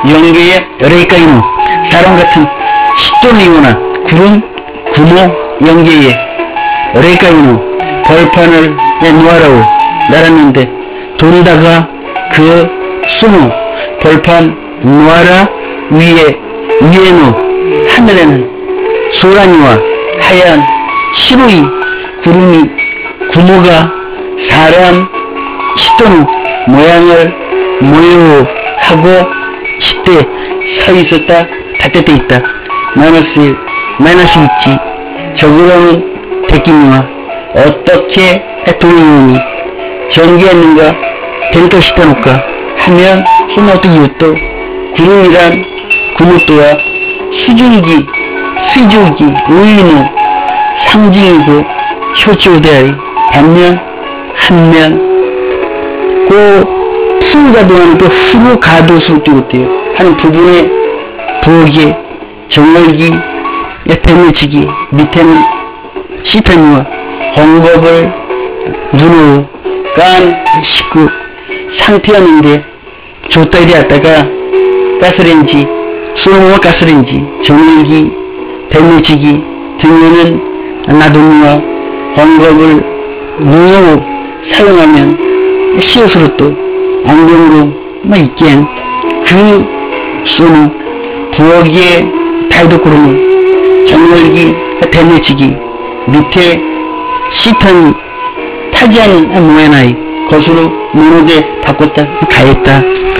연계의 레이카이노 사람 같은 시도니오나 구름 구모 연계의 레이카이노 벌판을 놓아라고 날았는데 돌다가 그 수노 벌판 놓아라 위에는 하늘에는 소라니와 하얀 시루이 구름이 구모가 사람 시도노 모양을 모여하고 시대 서 있었다 닫혀져 있다. 마이너스 있지. 적으로는 대기미와 어떻게 도리오니 전개했는가 벤토시다노까 하면 소모도 이웃도 구름이란 구모토와 수줄기 의인의 상징이고 효조대하리. 반면 한면 그 푸가도하는 또 후루가도수 띄우대요. 한 부분의 부엌에 정월기 대매치기 밑에는 시타니와 헝겊을 눈으로 깐 식구 상태였는데 줬다이 되었다가 가스레인지 수로모와 가스레인지 정월기 대매치기 등에는 나동이와 헝겊을 눈으로 사용하면 시옷으로 또 안경으로 있겐 그 수는 부엌의 달도구름을 정월기 대매치기 밑에 시탄이 타지 않은 모에나이 것으로 모노데 바꿨다 가했다.